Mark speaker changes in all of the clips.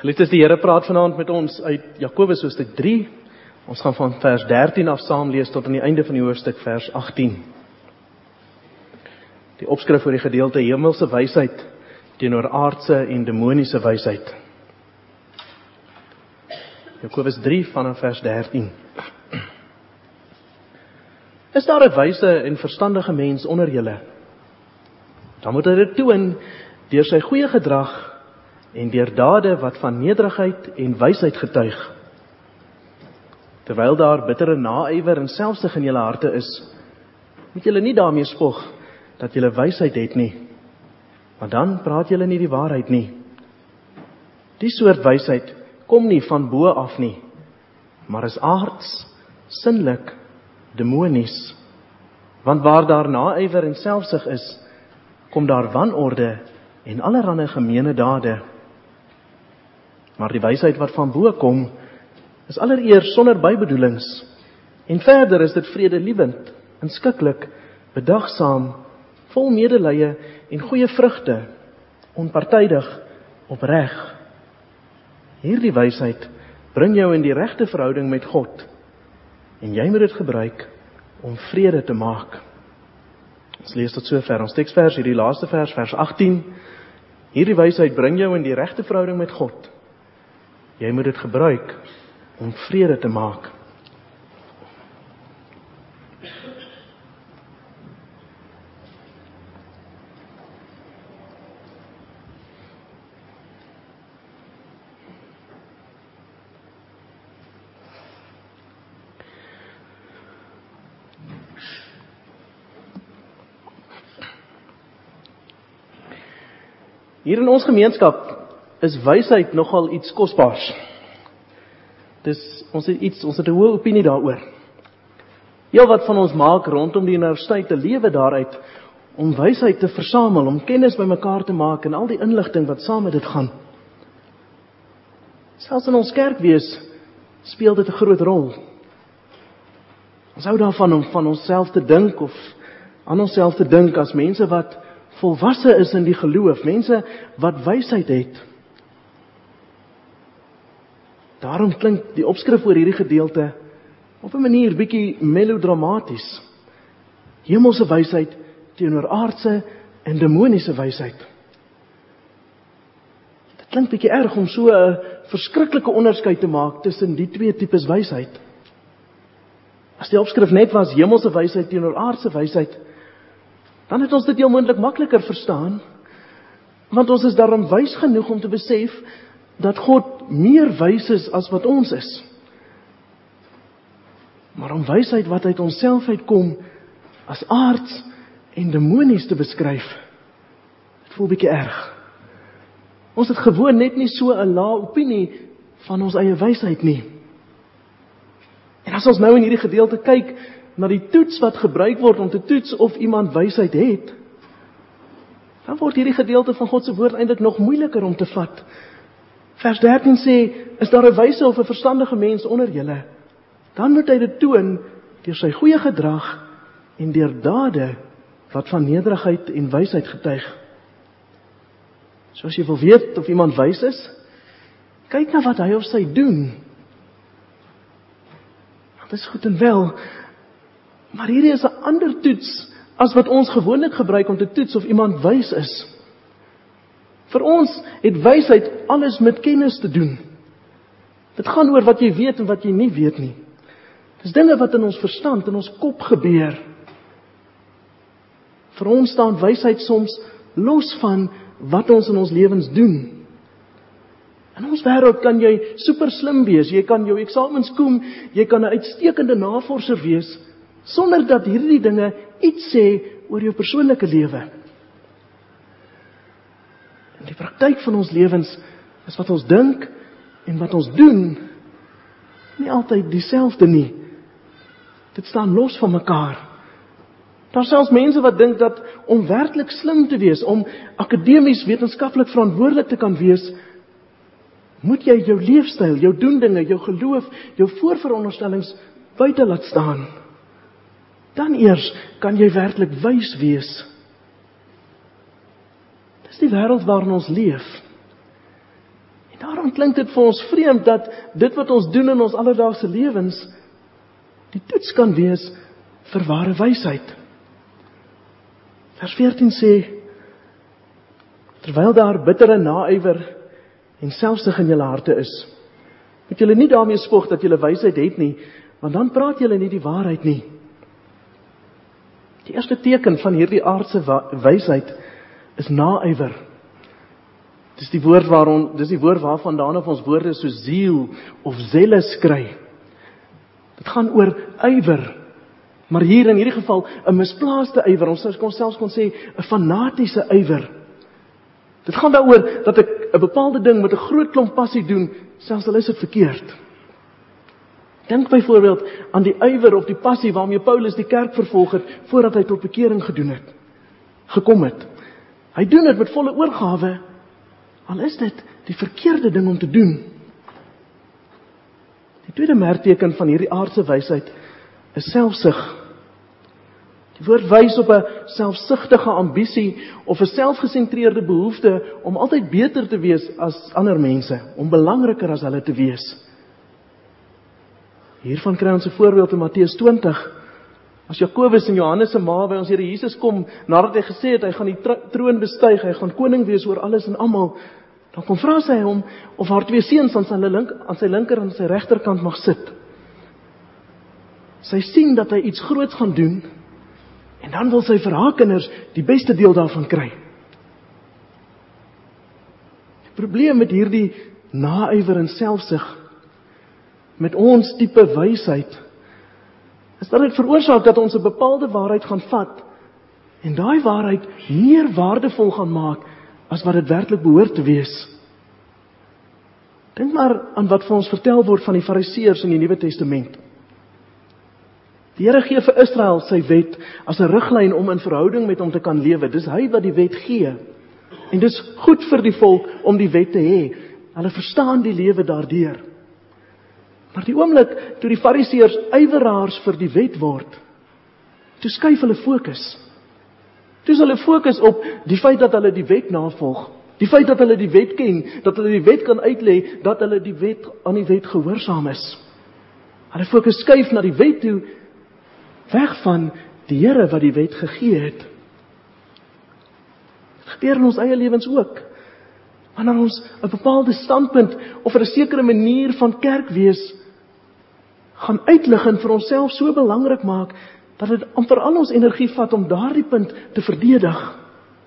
Speaker 1: Geliefdes, die Here praat vanaand met ons uit Jakobus hoofstuk 3. Ons gaan van vers 13 af saam lees tot aan die einde van die hoofstuk vers 18. Die opskrif vir die gedeelte: hemelse wysheid teenoor aardse en demoniese wysheid. Jakobus 3 vanaf vers 13. Is daar 'n wyse en verstandige mens onder julle? Dan moet hy dit toon deur sy goeie gedrag en deur dade wat van nederigheid en wysheid getuig. Terwyl daar bittere naaiwer en selfsug in julle harte is, moet julle nie daarmee spog dat julle wysheid het nie, want dan praat julle nie die waarheid nie. Die soort wysheid kom nie van bo af nie, maar is aards, sinlik, demonies. Want waar daar naaiwer en selfsug is, kom daar wanorde en allerlei gemeene dade. Maar die wysheid wat van bo kom, is allereers sonder bybedoelings, en verder is dit vredelievend, inskikkelik, bedagsaam, vol medelee en goeie vrugte, onpartydig, opreg. Hierdie wysheid bring jou in die regte verhouding met God, en jy moet dit gebruik om vrede te maak. Ons lees tot sover ons teksvers, hierdie laaste vers, vers 18. Hierdie wysheid bring jou in die regte verhouding met God. Jy moet dit gebruik om vrede te maak. Hier in ons gemeenskap is wysheid nogal iets kosbaars. Ons het 'n hoë opinie daaroor. Heel wat van ons maak rondom die universiteit 'n lewe daaruit om wysheid te versamel, om kennis bymekaar te maak en al die inligting wat saam met dit gaan. Selfs in ons kerkwees speel dit 'n groot rol. Ons hou daarvan om van onsself te dink of aan onsself te dink as mense wat volwasse is in die geloof, mense wat wysheid het. Daarom klink die opskrif oor hierdie gedeelte op 'n manier bietjie melodramaties. Hemelse wysheid teenoor aardse en demoniese wysheid. Dit klink bietjie erg om so 'n verskriklike onderskeid te maak tussen die twee tipes wysheid. As die opskrif net was hemelse wysheid teenoor aardse wysheid, dan het ons dit heel moontlik makliker verstaan, want ons is daarom wys genoeg om te besef dat God meer wys is as wat ons is. Maar om wysheid wat uit onsself uitkom as aards en demonies te beskryf, dit voel bietjie erg. Ons het gewoon net nie so 'n lae opinie van ons eie wysheid nie. En as ons nou in hierdie gedeelte kyk na die toets wat gebruik word om te toets of iemand wysheid het, dan word hierdie gedeelte van God se woord eintlik nog moeiliker om te vat. Vers 13 sê, is daar 'n wyse of 'n verstandige mens onder julle? Dan moet hy dit toon deur sy goeie gedrag en deur dade wat van nederigheid en wysheid getuig. So as jy wil weet of iemand wys is, kyk na wat hy of sy doen. Dit is goed en wel, maar hierdie is 'n ander toets as wat ons gewoonlik gebruik om te toets of iemand wys is. Vir ons het wysheid alles met kennis te doen. Dit gaan oor wat jy weet en wat jy nie weet nie. Dis dinge wat in ons verstand, in ons kop gebeur. Vir ons staan wysheid soms los van wat ons in ons lewens doen. In ons wêreld kan jy super slim wees, jy kan jou eksamens kom, jy kan 'n uitstekende navorser wees, sonder dat hierdie dinge iets sê oor jou persoonlike lewe. In die praktyk van ons lewens is wat ons dink en wat ons doen nie altyd dieselfde nie. Dit staan los van mekaar. Daar is selfs mense wat dink dat om werklik slim te wees, om akademies wetenskaplik verantwoordelik te kan wees, moet jy jou leefstyl, jou doendinge, jou geloof, jou voorveronderstellings buite laat staan. Dan eers kan jy werklik wys wees. Dis die wêreld waarin ons leef. En daarom klink dit vir ons vreemd dat dit wat ons doen in ons alledaagse lewens die toets kan wees vir ware wysheid. Vers 14 sê, terwyl daar bittere naaiwer en selfsug in julle harte is, moet julle nie daarmee spog dat julle wysheid het nie, want dan praat julle nie die waarheid nie. Die eerste teken van hierdie aardse wysheid is naaiwer. Dis die woord waarvandaan of ons woorde so ziel of zealous kry. Dit gaan oor ywer, maar hier in hierdie geval 'n misplaaste ywer, ons selfs kon sê 'n fanatiese ywer. Dit gaan daaroor dat ek 'n bepaalde ding met 'n groot klomp passie doen, selfs al is dit verkeerd. Dink byvoorbeeld aan die ywer of die passie waarmee Paulus die kerk vervolg het voordat hy tot bekering gekom het. Hy doen dit met volle oorgawe, al is dit die verkeerde ding om te doen. Die tweede merkteken van hierdie aardse wysheid is selfsug. Die woord wys op 'n selfsugtige ambisie of 'n selfgesentreerde behoefte om altyd beter te wees as ander mense, om belangriker as hulle te wees. Hiervan kry ons 'n voorbeeld in Matteus 20. As Jakobus en Johannes se ma by ons Here Jesus kom, nadat hy gesê het hy gaan die troon bestyg, hy gaan koning wees oor alles en almal, dan kom vra sy hom of haar twee seuns aan sy linker en sy regterkant mag sit. Sy sien dat hy iets groots gaan doen, en dan wil sy vir haar kinders die beste deel daarvan kry. Die probleem met hierdie naaiwer en selfsug, met ons tipe wysheid, is dat dit veroorsaak dat ons 'n bepaalde waarheid gaan vat, en daai waarheid meer waardevol gaan maak, as wat dit werklik behoort te wees. Dink maar aan wat vir ons vertel word van die Fariseërs in die Nuwe Testament. Die Here gee vir Israel sy wet as 'n riglyn om in verhouding met hom te kan lewe. Dis hy wat die wet gee. En dis goed vir die volk om die wet te hê. Hulle verstaan die lewe daardeur. Maar die oomblik toe die Fariseërs ywerraars vir die wet word, toe skuif hulle fokus. Toe is hulle fokus op die feit dat hulle die wet navolg, die feit dat hulle die wet ken, dat hulle die wet kan uitlê, dat hulle aan die wet gehoorsaam is. Hulle fokus skuif na die wet toe, weg van die Here wat die wet gegee het. Dit gebeur in ons eie lewens ook. Wanneer ons 'n bepaalde standpunt of 'n sekere manier van kerk wees gaan uitlig en vir onsself so belangrik maak, dat dit amper al ons energie vat om daardie punt te verdedig.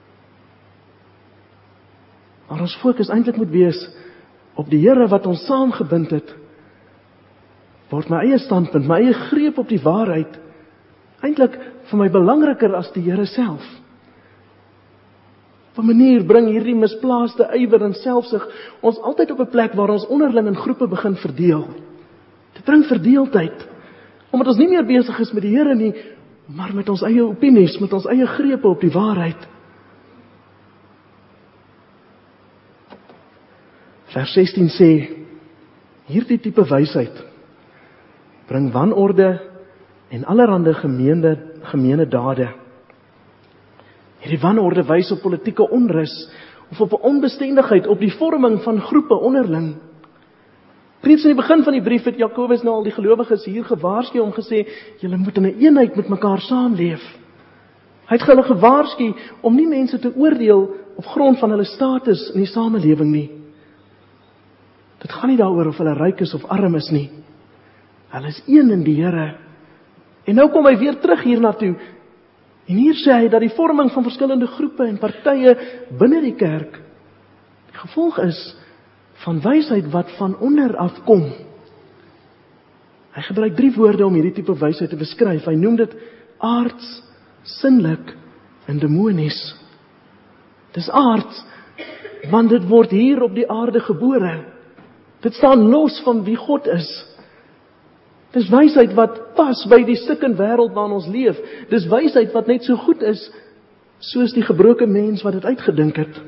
Speaker 1: Maar ons fokus eintlik moet wees op die Here wat ons saamgebind het, word my eie standpunt, my eie greep op die waarheid, eintlik vir my belangriker as die Here self. Op 'n manier bring hierdie misplaaste ywer en selfsug ons altyd op 'n plek waar ons onderling in groepe begin verdeel. Dit bring verdeeldheid, omdat ons nie meer besig is met die Here nie, maar met ons eie opinies, met ons eie grepe op die waarheid. Vers 16 sê, hierdie tipe wysheid bring wanorde en allerhande gemeene dade. Hierdie wanorde wys op politieke onrus of op 'n onbestendigheid, op die vorming van groepe onderling. Reeds in die begin van die brief het Jakobus nou al die gelowiges hier gewaarsku om gesê, julle moet in 'n eenheid met mekaar saamleef. Hy het hulle gewaarsku om nie mense te oordeel op grond van hulle status in die samelewing nie. Dit gaan nie daaroor of hulle ryk is of arm is nie. Hulle is een in die Here. En nou kom hy weer terug hiernatoe. En hier sê hy dat die vorming van verskillende groepe en partye binne die kerk die gevolg is van wysheid wat van onder af kom. Hy gebruik 3 woorde om hierdie tipe wysheid te beskryf. Hy noem dit aards, sinlik en demonies. Dis aards, want dit word hier op die aarde gebore. Dit staan los van wie God is. Dis wysheid wat pas by die stikkende wêreld waarin ons leef. Dis wysheid wat net so goed is soos die gebroke mens wat dit uitgedink het.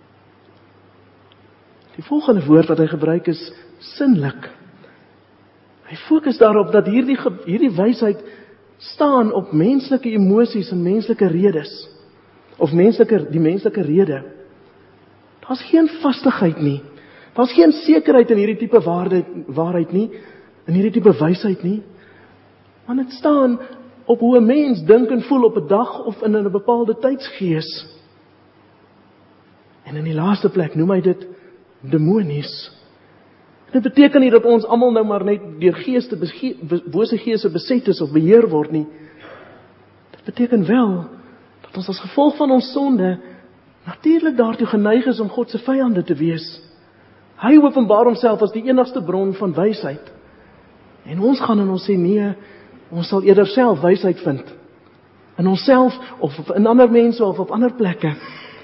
Speaker 1: Die volgende woord wat hy gebruik is sinlik. Hy fokus daarop dat hierdie wysheid staan op menslike emosies en menslike redes. Of die menslike rede. Daar's geen vastigheid nie. Daar's geen sekerheid in hierdie tipe waarheid nie, in hierdie tipe wysheid nie, want dit staan op hoe 'n mens dink en voel op 'n dag of in 'n bepaalde tydsgees. En in die laaste plek noem hy dit demonies. Dit beteken nie dat ons almal nou maar net deur bose geeste beset is of beheer word nie. Dit beteken wel dat ons as gevolg van ons sonde natuurlik daartoe geneig is om God se vyande te wees. Hy openbaar homself as die enigste bron van wysheid. En ons gaan en ons sê nee, ons sal eerder self wysheid vind. In onsself of in ander mense of op ander plekke.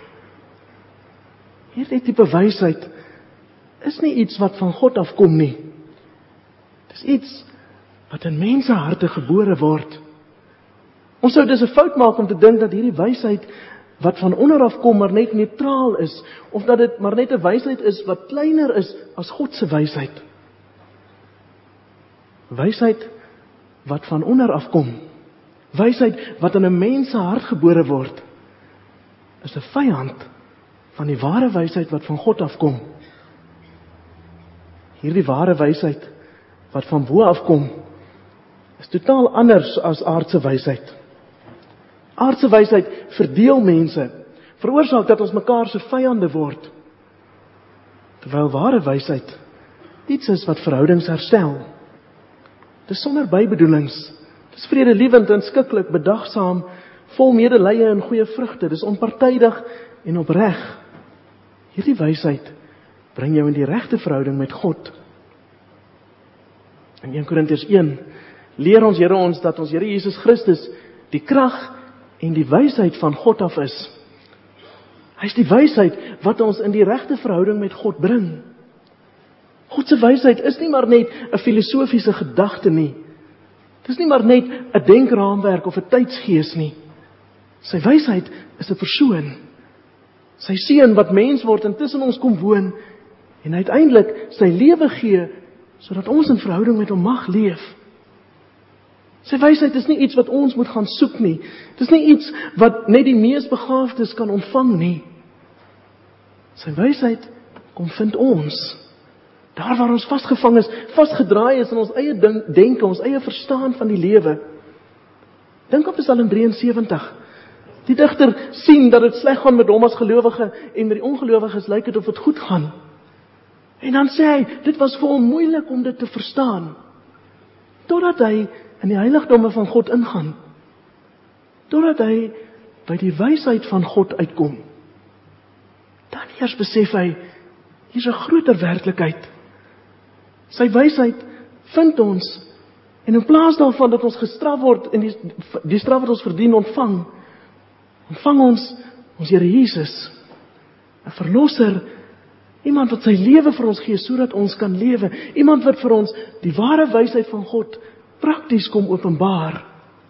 Speaker 1: Hierdie tipe wysheid is nie iets wat van God afkom nie. Dis iets wat in mense harte gebore word. Ons sou dus 'n fout maak om te dink dat hierdie wysheid wat van onder af kom maar net neutraal is, of dat dit maar net 'n wysheid is wat kleiner is as God se wysheid. Wysheid wat van onder af kom, wysheid wat in 'n mens se hart gebore word, is 'n vyand van die ware wysheid wat van God afkom. Hierdie ware wysheid wat van bo afkom, is totaal anders as aardse wysheid. Aardse wysheid verdeel mense, veroorsaak dat ons mekaar se vyande word. Terwyl ware wysheid iets is wat verhoudings herstel. Dis sonder bybedoelings. Dis vredelewend en skikkelik, bedagsaam, vol medelee en goeie vrugte. Dis onpartydig en opreg. Hierdie wysheid bring jou in die regte verhouding met God. In 1 Korintiërs 1 leer ons Here ons dat ons Here Jesus Christus die krag en die wysheid van God af is. Hy is die wysheid wat ons in die regte verhouding met God bring. God se wysheid is nie maar net 'n filosofiese gedagte nie. Dit is nie maar net 'n denkraamwerk of 'n tydsgees nie. Sy wysheid is 'n persoon. Sy seun wat mens word en tussen ons kom woon en uiteindelik sy lewe gee sodat ons in verhouding met hom mag leef. Sy wysheid is nie iets wat ons moet gaan soek nie. Dit is nie iets wat net die mees begaafdes kan ontvang nie. Sy wysheid kom vind ons. Daar waar ons vasgevang is, vasgedraai is in ons eie denke, ons eie verstaan van die lewe. Dink op Psalm 73. Die digter sien dat dit sleg gaan met hom as gelowige en met die ongelowiges lyk dit of dit goed gaan. En dan sê hy, dit was vir hom moeilik om dit te verstaan. Totdat hy in die heiligdomme van God ingaan. Totdat hy by die wysheid van God uitkom. Dan eers besef hy, hier's 'n groter werklikheid. Sy wysheid vind ons, en in plaas daarvan dat ons gestraf word en die straf wat ons verdien ontvang ons Here Jesus, 'n verlosser, iemand wat sy lewe vir ons gee sodat ons kan lewe, iemand wat vir ons die ware wysheid van God prakties kom openbaar.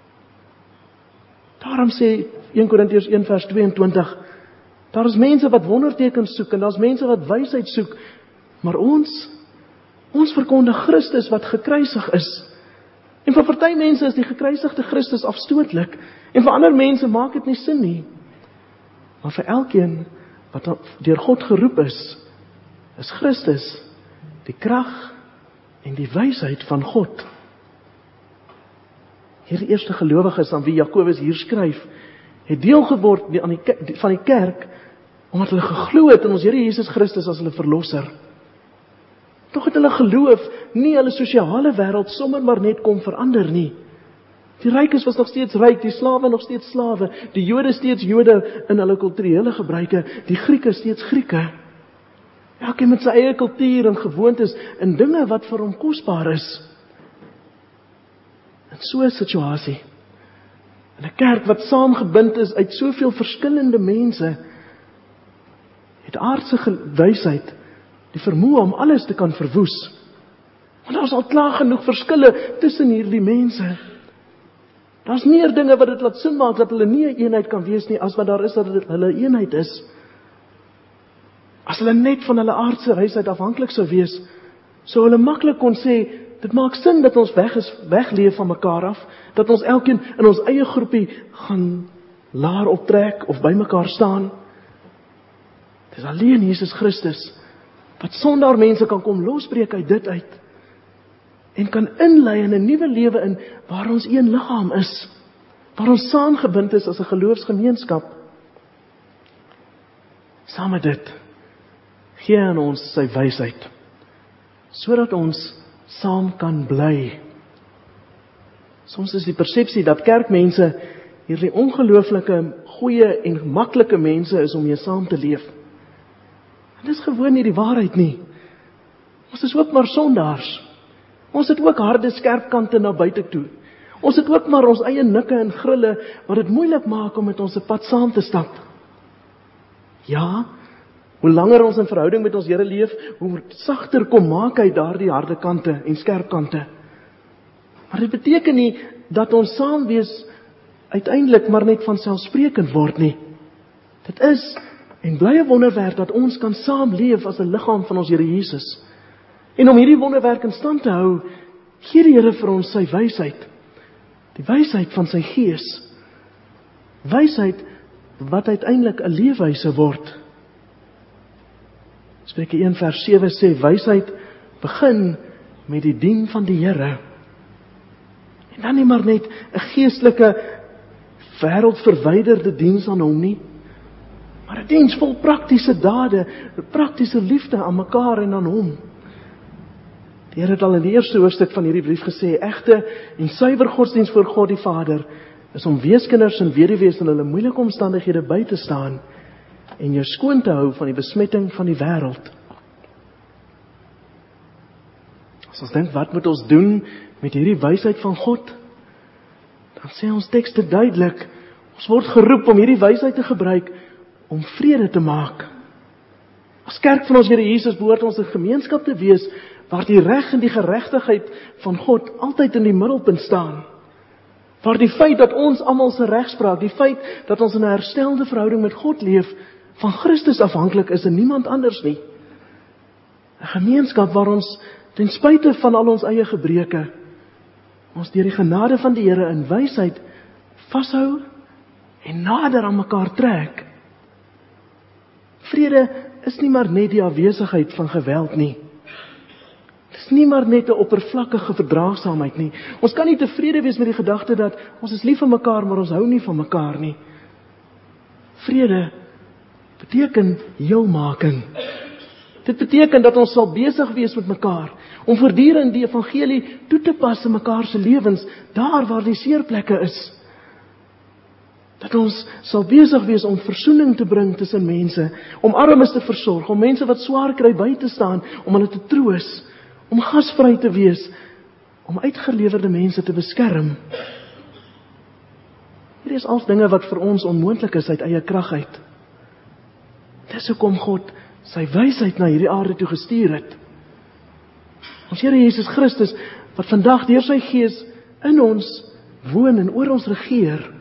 Speaker 1: Daarom sê 1 Korintiërs 1 vers 22, daar is mense wat wondertekens soek en daar's mense wat wysheid soek, maar ons verkondig Christus wat gekruisig is. En vir party mense is die gekruisigde Christus afstootlik, en vir ander mense maak dit nie sin nie. Maar vir elkeen wat deur God geroep is Christus die krag en die wysheid van God. Hierdie eerste gelowiges aan wie Jakobus hier skryf, het deel geword van die kerk, omdat hulle geglo het in ons Here Jesus Christus as hulle verlosser. Tog het hulle geloof nie hulle sosiale wêreld sommer maar net kom verander nie. Die rykes was nog steeds ryk, die slawe nog steeds slawe, die Jode steeds Jode in hulle kulturele gebruike, die Grieke steeds Grieke. Elkeen met sy eie kultuur en gewoontes en dinge wat vir hom kosbaar is. In so 'n situasie, in 'n kerk wat saamgebind is uit soveel verskillende mense, het aardse wysheid die vermoë om alles te kan verwoes. Want daar is al klaar genoeg verskille tussen hierdie mense. Daar's meer dinge wat dit laat sin maak dat hulle nie 'n eenheid kan wees nie, as wat daar is dat hulle 'n eenheid is. As hulle net van hulle aardse wysheid afhanklik sou wees, sou hulle maklik kon sê, dit maak sin dat ons wegleef van mekaar af, dat ons elkeen in ons eie groepie gaan laar optrek of by mekaar staan. Dis alleen Jesus Christus wat sonder mense kan kom losbreek uit dit uit, en kan inlei in 'n nuwe lewe in, waar ons een liggaam is, waar ons saamgebind is as 'n geloofsgemeenskap. Saam met dit, gee aan ons sy wysheid, sodat ons saam kan bly. Soms is die persepsie dat kerkmense hierdie ongelooflike, goeie en maklike mense is om mee saam te leef. En dis gewoon nie die waarheid nie. Ons is ook maar sondaars. Ons het ook harde, skerp kante na buite toe. Ons het ook maar ons eie nikke en grille, wat dit moeilik maak om met ons se pad saam te stap. Ja, hoe langer ons in verhouding met ons Here leef, hoe sagter kom maak hy daardie harde kante en skerp kante. Maar dit beteken nie dat ons saam wees uiteindelik maar net vanselfsprekend word nie. Dit is en bly 'n wonderwerk dat ons kan saamleef as 'n liggaam van ons Here Jesus. En om hierdie wonderwerk in stand te hou, gee die Here vir ons sy wysheid. Die wysheid van sy Gees. Wysheid wat uiteindelik 'n leefwyse word. Spreuke 1 vers 7 sê, wysheid begin met die dien van die Here. En dan nie maar net 'n geestelike, wêreldverwyderde diens aan hom nie, maar 'n diens vol praktiese dade, praktiese liefde aan mekaar en aan hom. Die Here het al in die eerste hoofstuk van hierdie brief gesê, egte en suiwer godsdiens voor God die Vader, is om weeskinders en weduwees in hulle moeilike omstandighede by te staan, en jou skoon te hou van die besmetting van die wêreld. As ons dink, wat moet ons doen met hierdie wysheid van God? Dan sê ons tekste duidelik, ons word geroep om hierdie wysheid te gebruik, om vrede te maak. As kerk van ons Here Jesus behoort ons 'n gemeenskap te wees, waar die reg en die geregtigheid van God altyd in die middelpunt staan. Waar die feit dat ons almal se regspraak, die feit dat ons in 'n herstelde verhouding met God leef, van Christus afhanklik is en niemand anders nie. 'n Gemeenskap waar ons, ten spyte van al ons eie gebreke, ons deur die genade van die Here in wysheid vashou en nader aan mekaar trek. Vrede is nie maar net die afwesigheid van geweld nie. Dit is nie maar net 'n oppervlakkige verdraagsaamheid nie. Ons kan nie tevrede wees met die gedagte dat ons is lief vir mekaar, maar ons hou nie van mekaar nie. Vrede beteken heelmaking. Dit beteken dat ons sal besig wees met mekaar, om voortdurend die evangelie toe te pas in mekaar se lewens, daar waar die seerplekke is. Dat ons sal besig wees om versoening te bring tussen mense, om armes te versorg, om mense wat swaar kry by te staan, om hulle te troos, om gasvry te wees, om uitgelewerde mense te beskerm. Hierdie is al dinge wat vir ons onmoontlik is uit eie krag uit. Dis hoekom God sy wysheid na hierdie aarde toe gestuur het. Ons Here Jesus Christus, wat vandag deur sy Gees in ons woon en oor ons regeer.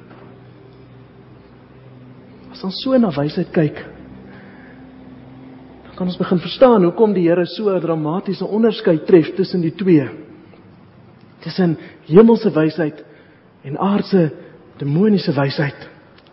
Speaker 1: As ons so na wysheid kyk, dan kan ons begin verstaan hoekom die Here so 'n dramatiese onderskeid tref tussen die twee. Tussen hemelse wysheid en aardse demoniese wysheid.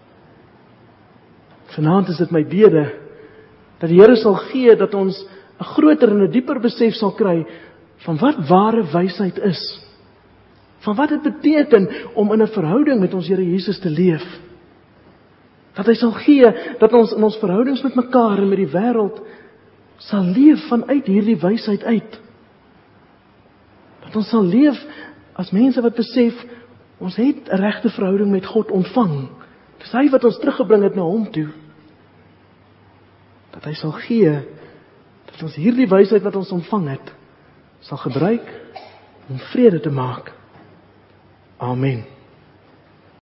Speaker 1: Vanaand is dit my bede dat die Here sal gee dat ons 'n groter en 'n dieper besef sal kry van wat ware wysheid is. Van wat dit beteken om in 'n verhouding met ons Here Jesus te leef. Dat hy sal gee dat ons in ons verhoudings met mekaar en met die wêreld sal leef vanuit hierdie wysheid uit. Dat ons sal leef as mense wat besef, ons het 'n regte verhouding met God ontvang. Dis hy wat ons teruggebring het na hom toe. Dat hy sal gee dat ons hierdie wysheid wat ons ontvang het, sal gebruik om vrede te maak. Amen.